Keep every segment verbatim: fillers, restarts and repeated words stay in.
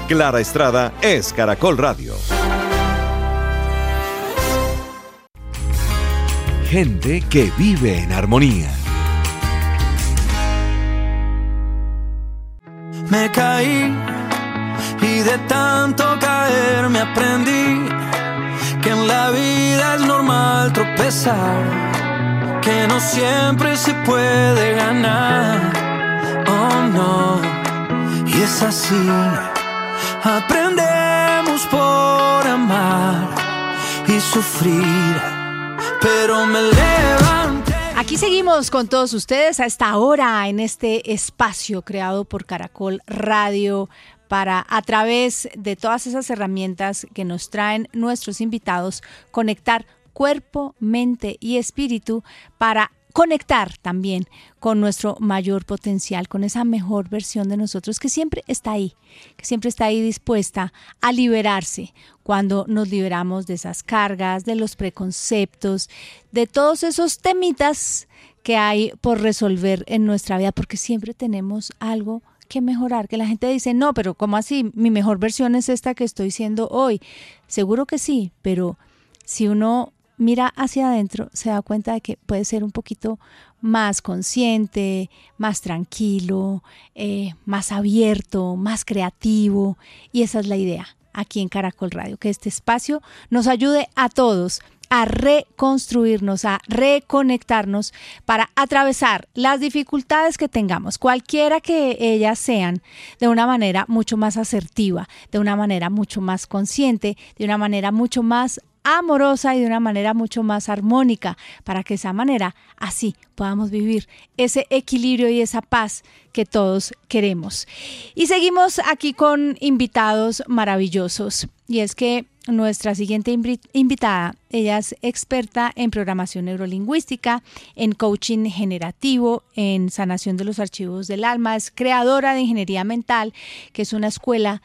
Clara Estrada es Caracol Radio. Gente que vive en armonía. Me caí y de tanto caer me aprendí que en la vida es normal tropezar, que no siempre se puede ganar, oh no, y es así, aprendemos por amar y sufrir, pero me levanté. Aquí seguimos con todos ustedes a esta hora en este espacio creado por Caracol Radio para, a través de todas esas herramientas que nos traen nuestros invitados, conectar cuerpo, mente y espíritu para conectar también con nuestro mayor potencial, con esa mejor versión de nosotros que siempre está ahí, que siempre está ahí dispuesta a liberarse cuando nos liberamos de esas cargas, de los preconceptos, de todos esos temitas que hay por resolver en nuestra vida, porque siempre tenemos algo que mejorar, que la gente dice, no, pero ¿cómo así? Mi mejor versión es esta que estoy siendo hoy. Seguro que sí, pero si uno mira hacia adentro, se da cuenta de que puede ser un poquito más consciente, más tranquilo, eh, más abierto, más creativo. Y esa es la idea aquí en Caracol Radio, que este espacio nos ayude a todos a reconstruirnos, a reconectarnos para atravesar las dificultades que tengamos, cualquiera que ellas sean, de una manera mucho más asertiva, de una manera mucho más consciente, de una manera mucho más amorosa y de una manera mucho más armónica, para que de esa manera así podamos vivir ese equilibrio y esa paz que todos queremos. Y seguimos aquí con invitados maravillosos, y es que nuestra siguiente invitada, ella es experta en programación neurolingüística, en coaching generativo, en sanación de los archivos del alma, es creadora de Ingeniería Mental, que es una escuela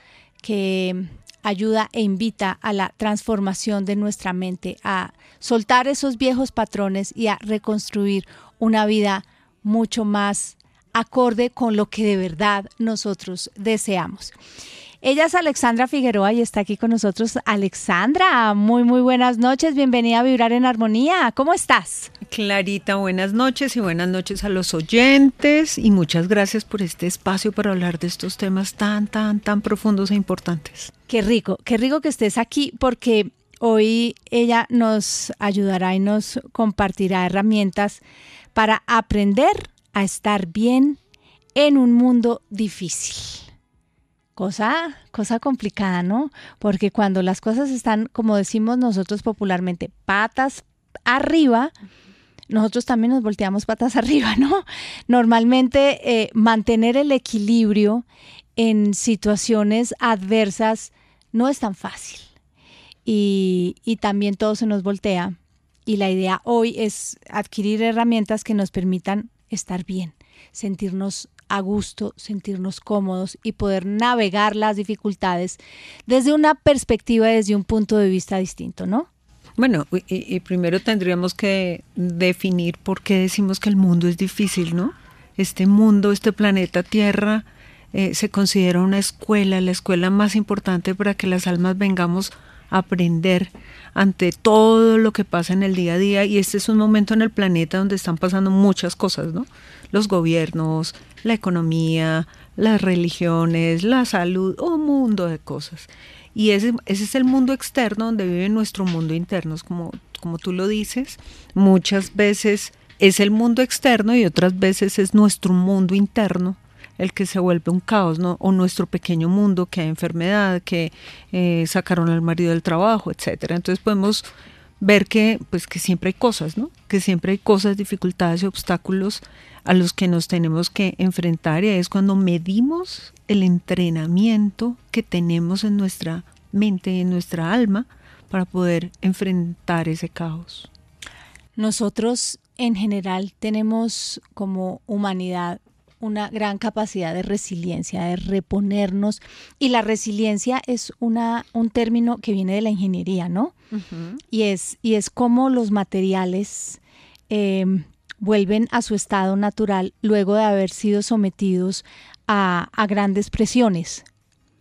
que ayuda e invita a la transformación de nuestra mente, a soltar esos viejos patrones y a reconstruir una vida mucho más acorde con lo que de verdad nosotros deseamos. Ella es Alexandra Figueroa y está aquí con nosotros. Alexandra, muy muy buenas noches, bienvenida a Vibrar en Armonía. ¿Cómo estás? Clarita, buenas noches y buenas noches a los oyentes y muchas gracias por este espacio para hablar de estos temas tan, tan, tan profundos e importantes. Qué rico, qué rico que estés aquí porque hoy ella nos ayudará y nos compartirá herramientas para aprender a estar bien en un mundo difícil. Cosa, cosa complicada, ¿no? Porque cuando las cosas están, como decimos nosotros popularmente, patas arriba, nosotros también nos volteamos patas arriba, ¿no? Normalmente eh, mantener el equilibrio en situaciones adversas no es tan fácil. Y, y también todo se nos voltea. Y la idea hoy es adquirir herramientas que nos permitan estar bien, sentirnos a gusto, sentirnos cómodos y poder navegar las dificultades desde una perspectiva, desde un punto de vista distinto, ¿no? Bueno, y, y primero tendríamos que definir por qué decimos que el mundo es difícil, ¿no? Este mundo, este planeta Tierra, eh, se considera una escuela, la escuela más importante para que las almas vengamos a aprender ante todo lo que pasa en el día a día, y este es un momento en el planeta donde están pasando muchas cosas, ¿no? Los gobiernos, la economía, las religiones, la salud, un mundo de cosas. Y ese, ese es el mundo externo donde vive nuestro mundo interno, como, como tú lo dices. Muchas veces es el mundo externo y otras veces es nuestro mundo interno el que se vuelve un caos, ¿no? O nuestro pequeño mundo, que hay enfermedad, que eh, sacaron al marido del trabajo, etcétera. Entonces podemos ver que, pues, que siempre hay cosas, ¿no? Que siempre hay cosas, dificultades y obstáculos a los que nos tenemos que enfrentar, y es cuando medimos el entrenamiento que tenemos en nuestra mente y en nuestra alma para poder enfrentar ese caos. Nosotros en general tenemos como humanidad una gran capacidad de resiliencia, de reponernos, y la resiliencia es una, un término que viene de la ingeniería, ¿no? Uh-huh. Y es, y es como los materiales eh, vuelven a su estado natural luego de haber sido sometidos a, a grandes presiones.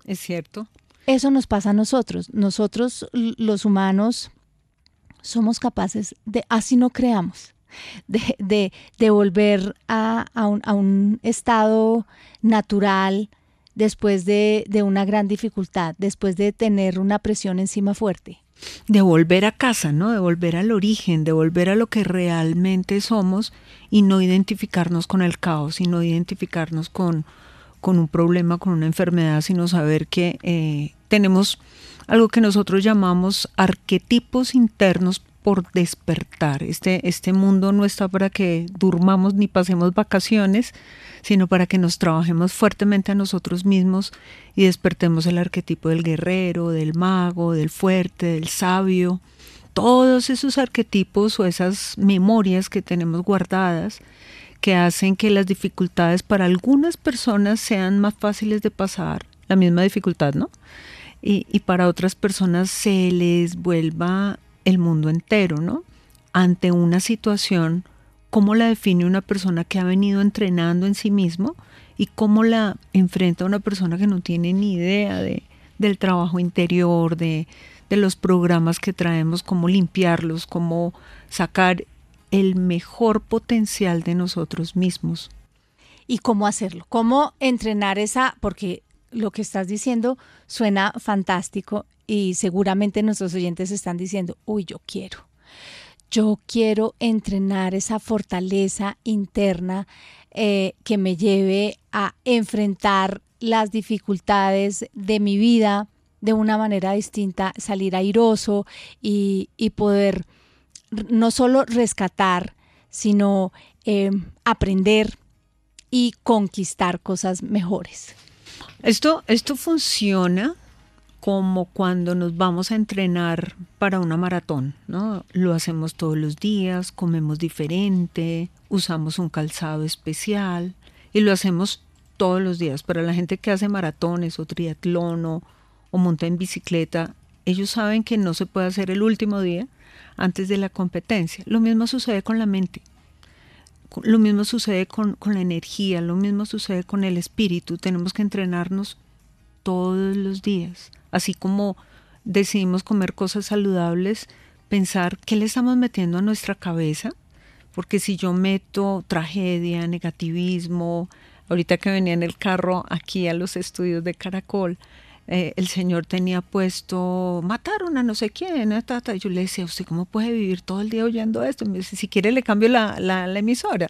Es cierto. Eso nos pasa a nosotros. Nosotros, los humanos, somos capaces de, así no creamos, de, de, de volver a, a, un, a un estado natural después de, de una gran dificultad, después de tener una presión encima fuerte. De volver a casa, ¿no? De volver al origen, de volver a lo que realmente somos y no identificarnos con el caos, y no identificarnos con, con un problema, con una enfermedad, sino saber que eh, tenemos algo que nosotros llamamos arquetipos internos por despertar. Este, este mundo no está para que durmamos ni pasemos vacaciones, sino para que nos trabajemos fuertemente a nosotros mismos y despertemos el arquetipo del guerrero, del mago, del fuerte, del sabio. Todos esos arquetipos o esas memorias que tenemos guardadas que hacen que las dificultades para algunas personas sean más fáciles de pasar, la misma dificultad, ¿no? Y, y para otras personas se les vuelva el mundo entero, ¿no? Ante una situación, ¿cómo la define una persona que ha venido entrenando en sí mismo y cómo la enfrenta una persona que no tiene ni idea de, del trabajo interior, de, de los programas que traemos, cómo limpiarlos, cómo sacar el mejor potencial de nosotros mismos? ¿Y cómo hacerlo? ¿Cómo entrenar esa? Porque lo que estás diciendo suena fantástico y seguramente nuestros oyentes están diciendo, uy, yo quiero. Yo quiero entrenar esa fortaleza interna eh, que me lleve a enfrentar las dificultades de mi vida de una manera distinta, salir airoso y, y poder no solo rescatar, sino eh, aprender y conquistar cosas mejores. Esto, esto funciona como cuando nos vamos a entrenar para una maratón, ¿no? Lo hacemos todos los días, comemos diferente, usamos un calzado especial y lo hacemos todos los días. Para la gente que hace maratones o triatlón o, o monta en bicicleta, ellos saben que no se puede hacer el último día antes de la competencia. Lo mismo sucede con la mente, lo mismo sucede con, con la energía, lo mismo sucede con el espíritu. Tenemos que entrenarnos todos los días. Así como decidimos comer cosas saludables, pensar qué le estamos metiendo a nuestra cabeza, porque si yo meto tragedia, negativismo, ahorita que venía en el carro aquí a los estudios de Caracol, eh, el señor tenía puesto, mataron a no sé quién, eh, tata. Yo le decía, ¿usted cómo puede vivir todo el día oyendo esto? Y me dice, si quiere le cambio la, la, la emisora.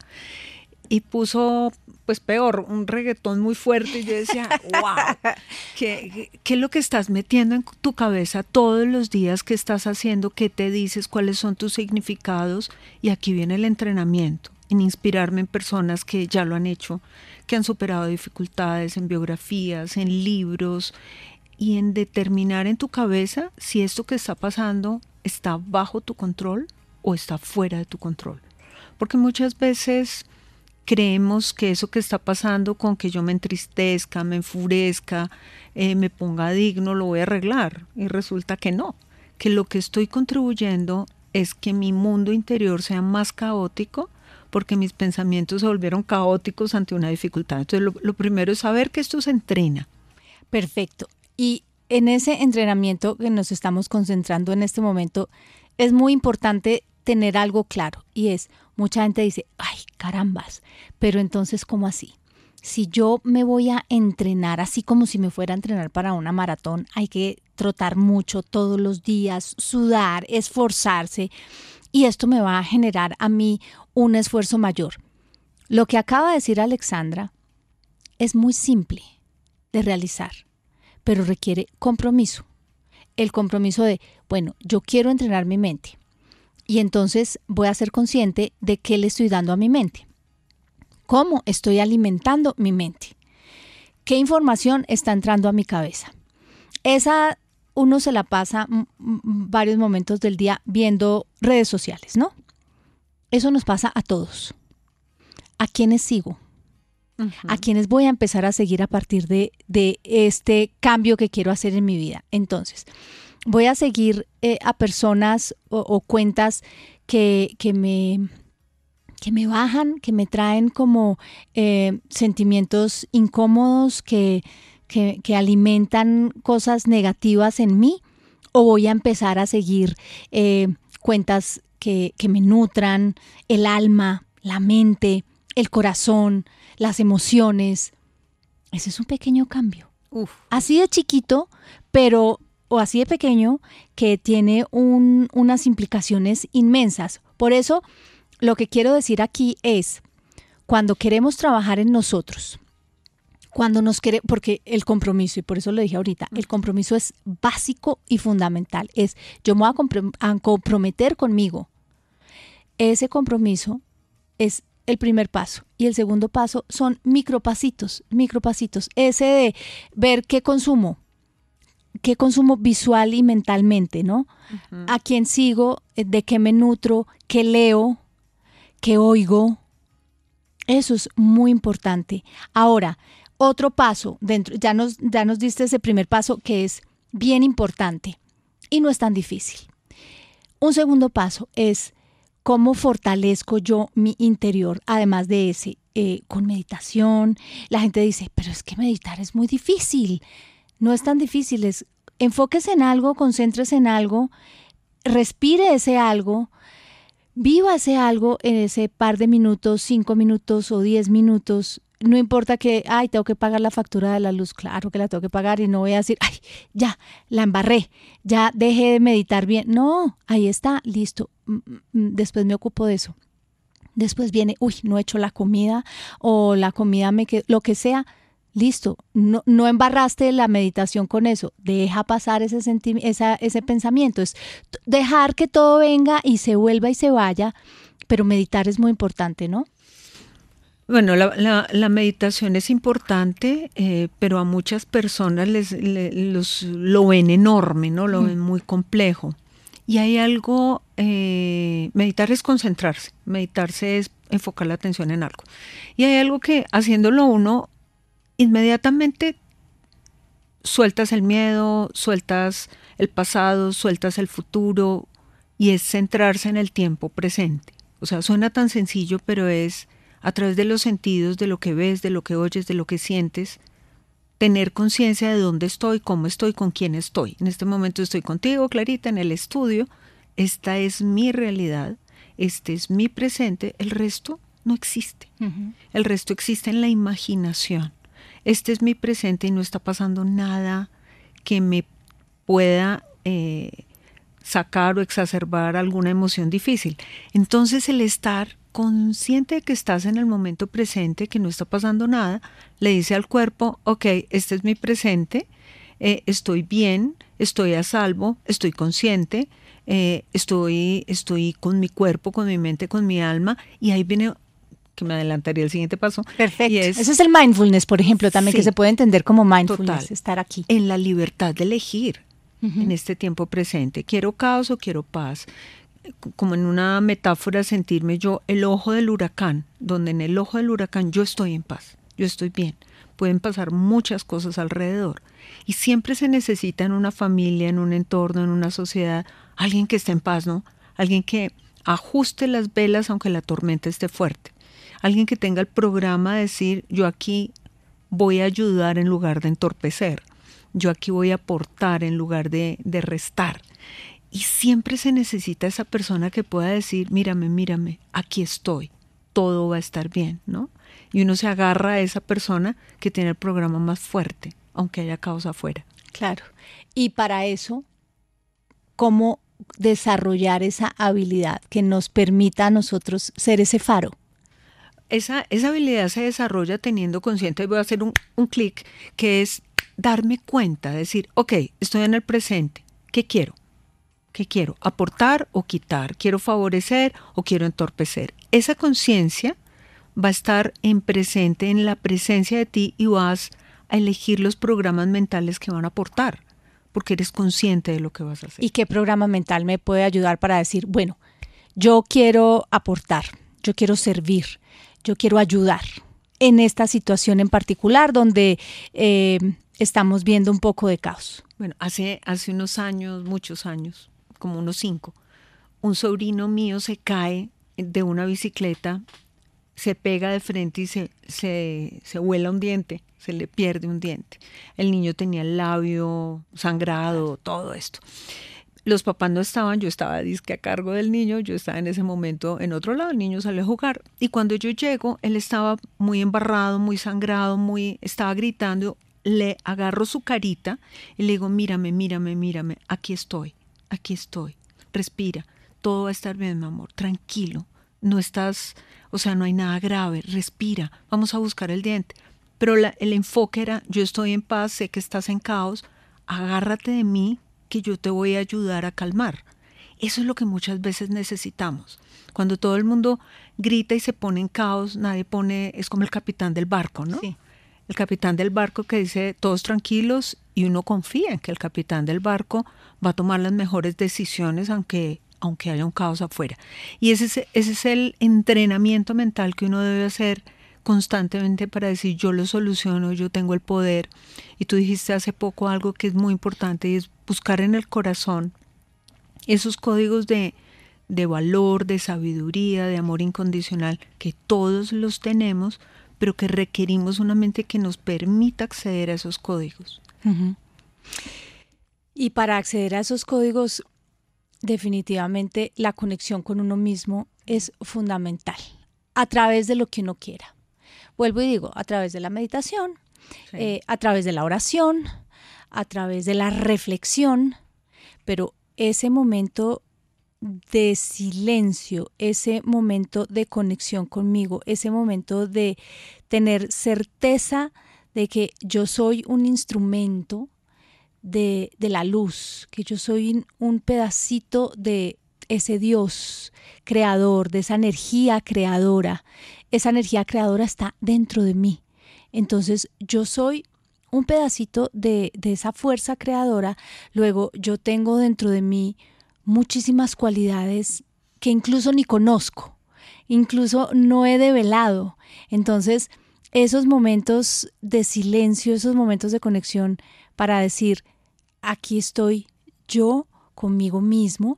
Y puso, pues peor, un reggaetón muy fuerte y yo decía, wow, ¿qué, qué es lo que estás metiendo en tu cabeza todos los días? ¿Qué estás haciendo? ¿Qué te dices? ¿Cuáles son tus significados? Y aquí viene el entrenamiento, en inspirarme en personas que ya lo han hecho, que han superado dificultades, en biografías, en libros, y en determinar en tu cabeza si esto que está pasando está bajo tu control o está fuera de tu control. Porque muchas veces creemos que eso que está pasando, con que yo me entristezca, me enfurezca, eh, me ponga digno, lo voy a arreglar. Y resulta que no, que lo que estoy contribuyendo es que mi mundo interior sea más caótico, porque mis pensamientos se volvieron caóticos ante una dificultad. Entonces lo, lo primero es saber que esto se entrena. Perfecto. Y en ese entrenamiento que nos estamos concentrando en este momento, es muy importante tener algo claro, y es, mucha gente dice, ay, carambas, pero entonces, ¿cómo así? Si yo me voy a entrenar, así como si me fuera a entrenar para una maratón, hay que trotar mucho todos los días, sudar, esforzarse, y esto me va a generar a mí un esfuerzo mayor. Lo que acaba de decir Alexandra es muy simple de realizar, pero requiere compromiso. El compromiso de, bueno, yo quiero entrenar mi mente. Y entonces voy a ser consciente de qué le estoy dando a mi mente. ¿Cómo estoy alimentando mi mente? ¿Qué información está entrando a mi cabeza? Esa uno se la pasa m- m- varios momentos del día viendo redes sociales, ¿no? Eso nos pasa a todos. ¿A quiénes sigo? Uh-huh. ¿A quiénes voy a empezar a seguir a partir de, de este cambio que quiero hacer en mi vida? Entonces, voy a seguir eh, a personas o, o cuentas que, que, me, que me bajan, que me traen como eh, sentimientos incómodos, que, que, que alimentan cosas negativas en mí, o voy a empezar a seguir eh, cuentas que, que me nutran el alma, la mente, el corazón, las emociones. Ese es un pequeño cambio. Uf. Así de chiquito, pero o así de pequeño, que tiene un, unas implicaciones inmensas. Por eso, lo que quiero decir aquí es, cuando queremos trabajar en nosotros, cuando nos queremos, porque el compromiso, y por eso lo dije ahorita, el compromiso es básico y fundamental. Es, yo me voy a, comprom- a comprometer conmigo. Ese compromiso es el primer paso. Y el segundo paso son micropasitos, micropasitos. Ese de ver qué consumo, qué consumo visual y mentalmente, ¿no? Uh-huh. A quién sigo, de qué me nutro, qué leo, qué oigo. Eso es muy importante. Ahora, otro paso, dentro, ya nos, ya nos diste ese primer paso que es bien importante y no es tan difícil. Un segundo paso es cómo fortalezco yo mi interior, además de ese, eh, con meditación. La gente dice, pero es que meditar es muy difícil. No es tan difícil, es enfóquese en algo, concéntrese en algo, respire ese algo, viva ese algo en ese par de minutos, cinco minutos o diez minutos. No importa que, ay, tengo que pagar la factura de la luz, claro que la tengo que pagar y no voy a decir, ay, ya, la embarré, ya dejé de meditar bien. No, ahí está, listo, después me ocupo de eso. Después viene, uy, no he hecho la comida o la comida me quedó, lo que sea, listo, no, no embarraste la meditación con eso, deja pasar ese, senti- esa, ese pensamiento, es dejar que todo venga y se vuelva y se vaya, pero meditar es muy importante, ¿no? Bueno, la, la, la meditación es importante, eh, pero a muchas personas les, les los, lo ven enorme, ¿no? Lo mm. ven muy complejo. Y hay algo, eh, meditar es concentrarse, meditarse es enfocar la atención en algo. Y hay algo que haciéndolo uno, inmediatamente sueltas el miedo, sueltas el pasado, sueltas el futuro, y es centrarse en el tiempo presente. O sea, suena tan sencillo, pero es a través de los sentidos, de lo que ves, de lo que oyes, de lo que sientes, tener conciencia de dónde estoy, cómo estoy, con quién estoy. En este momento estoy contigo, Clarita, en el estudio. Esta es mi realidad, este es mi presente, el resto no existe. Uh-huh. El resto existe en la imaginación. Este es mi presente y no está pasando nada que me pueda eh, sacar o exacerbar alguna emoción difícil. Entonces el estar consciente de que estás en el momento presente, que no está pasando nada, le dice al cuerpo, ok, este es mi presente, eh, estoy bien, estoy a salvo, estoy consciente, eh, estoy, estoy con mi cuerpo, con mi mente, con mi alma, y ahí viene, que me adelantaría el siguiente paso. Perfecto. Es, Ese es el mindfulness, por ejemplo, también, sí, que se puede entender como mindfulness, total, estar aquí. En la libertad de elegir, uh-huh, en este tiempo presente, ¿quiero caos o quiero paz? Como en una metáfora, sentirme yo el ojo del huracán, donde en el ojo del huracán yo estoy en paz, yo estoy bien. Pueden pasar muchas cosas alrededor y siempre se necesita en una familia, en un entorno, en una sociedad, alguien que esté en paz, ¿no? Alguien que ajuste las velas aunque la tormenta esté fuerte. Alguien que tenga el programa de decir, yo aquí voy a ayudar en lugar de entorpecer. Yo aquí voy a aportar en lugar de, de restar. Y siempre se necesita esa persona que pueda decir, mírame, mírame, aquí estoy, todo va a estar bien, ¿no? Y uno se agarra a esa persona que tiene el programa más fuerte, aunque haya caos afuera. Claro. Y para eso, ¿cómo desarrollar esa habilidad que nos permita a nosotros ser ese faro? Esa, esa habilidad se desarrolla teniendo consciente, voy a hacer un, un clic, que es darme cuenta, decir, ok, estoy en el presente, ¿qué quiero? ¿Qué quiero? ¿Aportar o quitar? ¿Quiero favorecer o quiero entorpecer? Esa conciencia va a estar en presente, en la presencia de ti, y vas a elegir los programas mentales que van a aportar, porque eres consciente de lo que vas a hacer. ¿Y qué programa mental me puede ayudar para decir, bueno, yo quiero aportar, yo quiero servir, yo quiero ayudar en esta situación en particular donde eh, estamos viendo un poco de caos? Bueno, hace, hace unos años, muchos años, como unos cinco, un sobrino mío se cae de una bicicleta se pega de frente y se, se, se vuela un diente, se le pierde un diente. El niño tenía el labio sangrado, todo esto. Los papás no estaban, yo estaba disque a cargo del niño, yo estaba en ese momento en otro lado, el niño salió a jugar. Y cuando yo llego, él estaba muy embarrado, muy sangrado, muy, estaba gritando. Le agarro su carita y le digo, mírame, mírame, mírame, aquí estoy, aquí estoy, respira, todo va a estar bien, mi amor, tranquilo. No estás, o sea, no hay nada grave, respira, vamos a buscar el diente. Pero la, el enfoque era, yo estoy en paz, sé que estás en caos, agárrate de mí que yo te voy a ayudar a calmar. Eso es lo que muchas veces necesitamos. Cuando todo el mundo grita y se pone en caos, nadie pone, es como el capitán del barco, ¿no? Sí. El capitán del barco que dice todos tranquilos y uno confía en que el capitán del barco va a tomar las mejores decisiones aunque aunque haya un caos afuera. Y ese es, ese es el entrenamiento mental que uno debe hacer constantemente para decir yo lo soluciono, yo tengo el poder. Y tú dijiste hace poco algo que es muy importante y es buscar en el corazón esos códigos de, de valor, de sabiduría, de amor incondicional, que todos los tenemos, pero que requerimos una mente que nos permita acceder a esos códigos. Uh-huh. Y para acceder a esos códigos, definitivamente la conexión con uno mismo es fundamental, a través de lo que uno quiera. Vuelvo y digo, a través de la meditación, sí. eh, a través de la oración, a través de la reflexión, pero ese momento de silencio, ese momento de conexión conmigo, ese momento de tener certeza de que yo soy un instrumento de, de la luz, que yo soy un pedacito de ese Dios creador, de esa energía creadora. Esa energía creadora está dentro de mí. Entonces yo soy un pedacito de, de esa fuerza creadora. Luego yo tengo dentro de mí muchísimas cualidades que incluso ni conozco, incluso no he develado. Entonces, esos momentos de silencio, esos momentos de conexión para decir, aquí estoy yo conmigo mismo,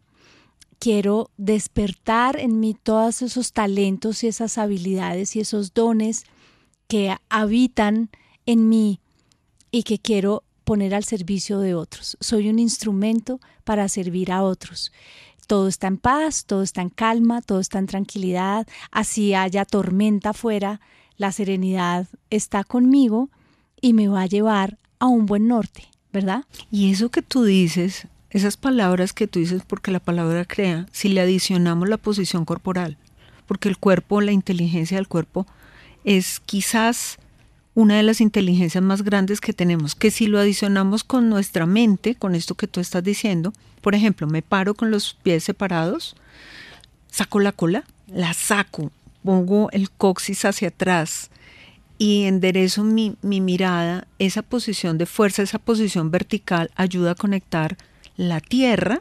quiero despertar en mí todos esos talentos y esas habilidades y esos dones que habitan en mí y que quiero poner al servicio de otros. Soy un instrumento para servir a otros. Todo está en paz, todo está en calma, todo está en tranquilidad. Así haya tormenta afuera, la serenidad está conmigo y me va a llevar a un buen norte, ¿verdad? Y eso que tú dices, esas palabras que tú dices, porque la palabra crea, si le adicionamos la posición corporal, porque el cuerpo, la inteligencia del cuerpo es quizás una de las inteligencias más grandes que tenemos, que si lo adicionamos con nuestra mente, con esto que tú estás diciendo, por ejemplo, me paro con los pies separados, saco la cola, la saco, pongo el coxis hacia atrás y enderezo mi, mi mirada, esa posición de fuerza, esa posición vertical ayuda a conectar la tierra,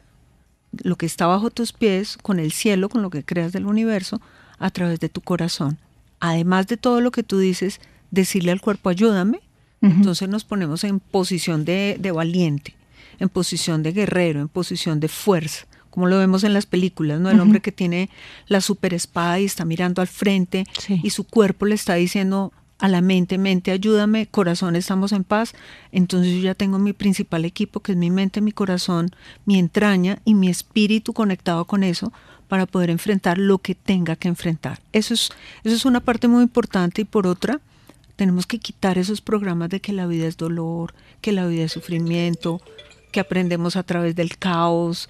lo que está bajo tus pies, con el cielo, con lo que creas del universo, a través de tu corazón. Además de todo lo que tú dices, decirle al cuerpo, ayúdame, uh-huh. Entonces nos ponemos en posición de, de valiente, en posición de guerrero, en posición de fuerza, como lo vemos en las películas, ¿no? El uh-huh. hombre que tiene la super espada y está mirando al frente, sí. Y su cuerpo le está diciendo a la mente, mente, ayúdame, corazón, estamos en paz. Entonces yo ya tengo mi principal equipo, que es mi mente, mi corazón, mi entraña y mi espíritu conectado con eso, para poder enfrentar lo que tenga que enfrentar. Eso es, eso es una parte muy importante. Y por otra, tenemos que quitar esos programas de que la vida es dolor, que la vida es sufrimiento, que aprendemos a través del caos,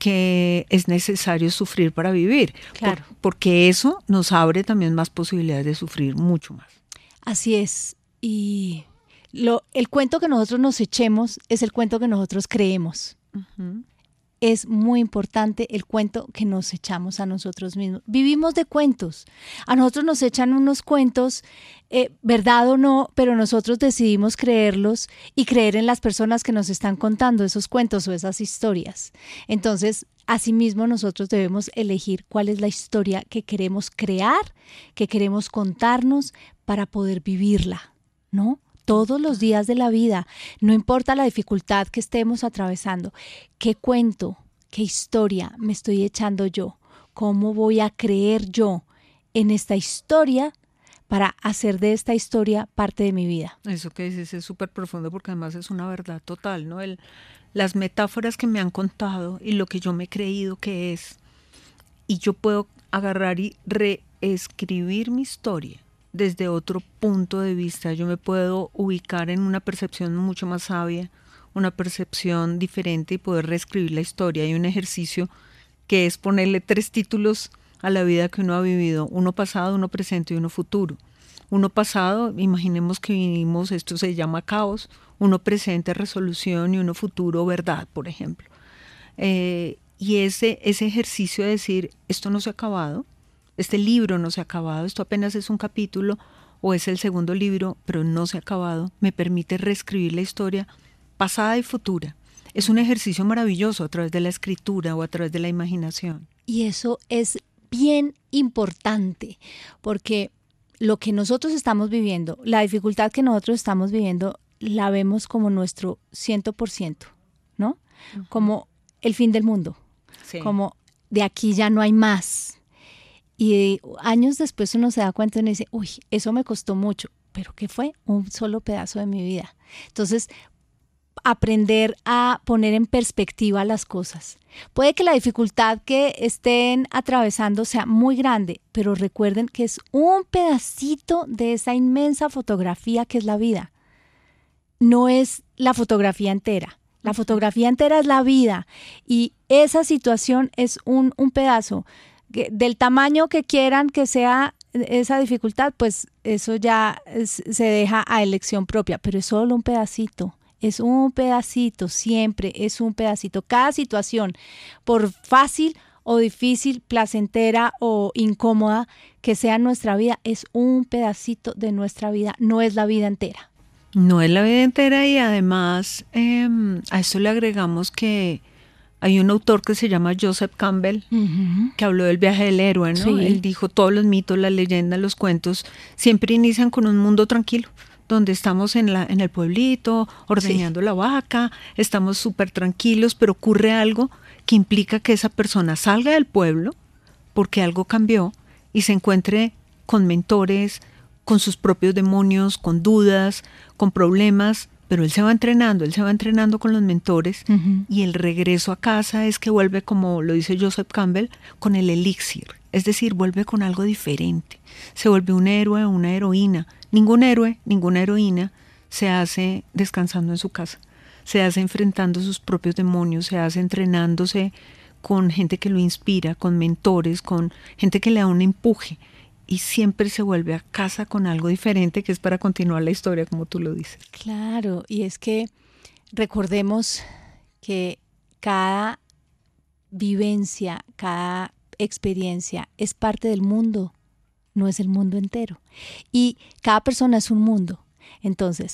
que es necesario sufrir para vivir. Claro. Por, porque eso nos abre también más posibilidades de sufrir mucho más. Así es. Y lo, el cuento que nosotros nos echemos es el cuento que nosotros creemos. Uh-huh. Es muy importante el cuento que nos echamos a nosotros mismos. Vivimos de cuentos. A nosotros nos echan unos cuentos, eh, verdad o no, pero nosotros decidimos creerlos y creer en las personas que nos están contando esos cuentos o esas historias. Entonces, asimismo, nosotros debemos elegir cuál es la historia que queremos crear, que queremos contarnos para poder vivirla, ¿no? Todos los días de la vida, no importa la dificultad que estemos atravesando. ¿Qué cuento, qué historia me estoy echando yo? ¿Cómo voy a creer yo en esta historia para hacer de esta historia parte de mi vida? Eso que dices es súper profundo porque además es una verdad total, ¿no? El, las metáforas que me han contado y lo que yo me he creído que es, y yo puedo agarrar y reescribir mi historia desde otro punto de vista. Yo me puedo ubicar en una percepción mucho más sabia, una percepción diferente y poder reescribir la historia. Hay un ejercicio que es ponerle tres títulos a la vida que uno ha vivido, uno pasado, uno presente y uno futuro. Uno pasado, imaginemos que vivimos, esto se llama caos, uno presente, resolución, y uno futuro, verdad, por ejemplo. Eh, y ese, ese ejercicio de decir, esto no se ha acabado, este libro no se ha acabado, esto apenas es un capítulo o es el segundo libro, pero no se ha acabado, me permite reescribir la historia pasada y futura. Es un ejercicio maravilloso a través de la escritura o a través de la imaginación. Y eso es bien importante, porque lo que nosotros estamos viviendo, la dificultad que nosotros estamos viviendo, la vemos como nuestro cien por ciento, ¿no? Uh-huh. Como el fin del mundo, sí. Como de aquí ya no hay más. Y años después uno se da cuenta y uno dice, uy, eso me costó mucho, pero ¿qué fue? Un solo pedazo de mi vida. Entonces, aprender a poner en perspectiva las cosas. Puede que la dificultad que estén atravesando sea muy grande, pero recuerden que es un pedacito de esa inmensa fotografía que es la vida. No es la fotografía entera. La fotografía entera es la vida y esa situación es un, un pedazo. Del tamaño que quieran que sea esa dificultad, pues eso ya es, se deja a elección propia, pero es solo un pedacito. Es un pedacito, siempre es un pedacito. Cada situación, por fácil o difícil, placentera o incómoda que sea en nuestra vida, es un pedacito de nuestra vida, no es la vida entera. No es la vida entera y además eh, a esto le agregamos que hay un autor que se llama Joseph Campbell, uh-huh. que habló del viaje del héroe, ¿no? Sí. Él dijo todos los mitos, las leyendas, los cuentos siempre inician con un mundo tranquilo, donde estamos en, la, en el pueblito, ordeñando sí. la vaca, estamos súper tranquilos, pero ocurre algo que implica que esa persona salga del pueblo porque algo cambió y se encuentre con mentores, con sus propios demonios, con dudas, con problemas, pero él se va entrenando, él se va entrenando con los mentores uh-huh. y el regreso a casa es que vuelve, como lo dice Joseph Campbell, con el elixir, es decir, vuelve con algo diferente, se vuelve un héroe o una heroína. Ningún héroe, ninguna heroína se hace descansando en su casa, se hace enfrentando sus propios demonios, se hace entrenándose con gente que lo inspira, con mentores, con gente que le da un empuje y siempre se vuelve a casa con algo diferente que es para continuar la historia, como tú lo dices. Claro, y es que recordemos que cada vivencia, cada experiencia es parte del mundo. No es el mundo entero. Y cada persona es un mundo. Entonces,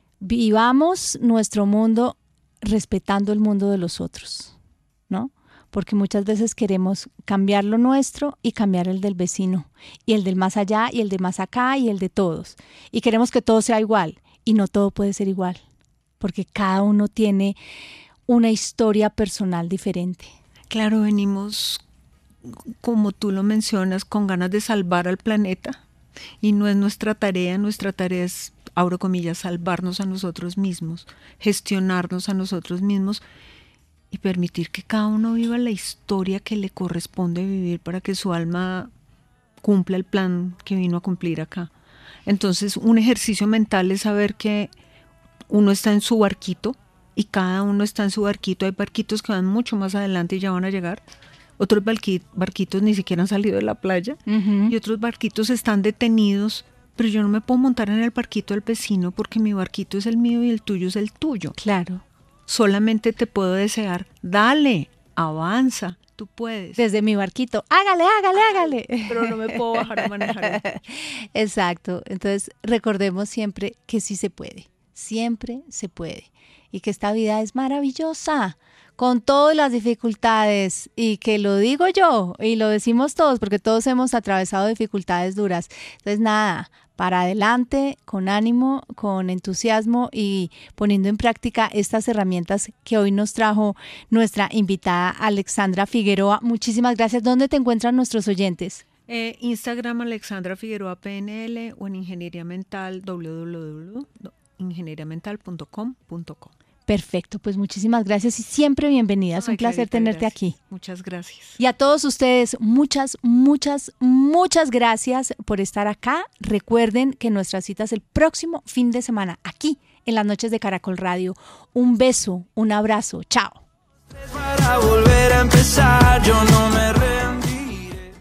vivamos nuestro mundo respetando el mundo de los otros, ¿no? Porque muchas veces queremos cambiar lo nuestro y cambiar el del vecino, y el del más allá, y el de más acá, y el de todos. Y queremos que todo sea igual, y no todo puede ser igual, porque cada uno tiene una historia personal diferente. Claro, venimos, como tú lo mencionas, con ganas de salvar al planeta y no es nuestra tarea, nuestra tarea es, abro comillas, salvarnos a nosotros mismos, gestionarnos a nosotros mismos y permitir que cada uno viva la historia que le corresponde vivir para que su alma cumpla el plan que vino a cumplir acá. Entonces, un ejercicio mental es saber que uno está en su barquito y cada uno está en su barquito. Hay barquitos que van mucho más adelante y ya van a llegar. Otros barquitos ni siquiera han salido de la playa uh-huh. y otros barquitos están detenidos, pero yo no me puedo montar en el barquito del vecino porque mi barquito es el mío y el tuyo es el tuyo. Claro. Solamente te puedo desear, dale, avanza, tú puedes. Desde mi barquito, hágale, hágale, hágale. Pero no me puedo bajar a manejar. Exacto, entonces recordemos siempre que sí se puede, siempre se puede y que esta vida es maravillosa. Con todas las dificultades y que lo digo yo y lo decimos todos porque todos hemos atravesado dificultades duras. Entonces nada, para adelante, con ánimo, con entusiasmo y poniendo en práctica estas herramientas que hoy nos trajo nuestra invitada Alexandra Figueroa. Muchísimas gracias. ¿Dónde te encuentran nuestros oyentes? Eh, Instagram Alexandra Figueroa P N L o en Ingeniería Mental w w w punto ingeniería mental punto com punto co. Perfecto, pues muchísimas gracias y siempre bienvenida. Es un Ay, placer Clarita, tenerte gracias. aquí. Muchas gracias. Y a todos ustedes, muchas, muchas, muchas gracias por estar acá. Recuerden que nuestra cita es el próximo fin de semana, aquí en las noches de Caracol Radio. Un beso, un abrazo, chao. Para volver a empezar, yo no me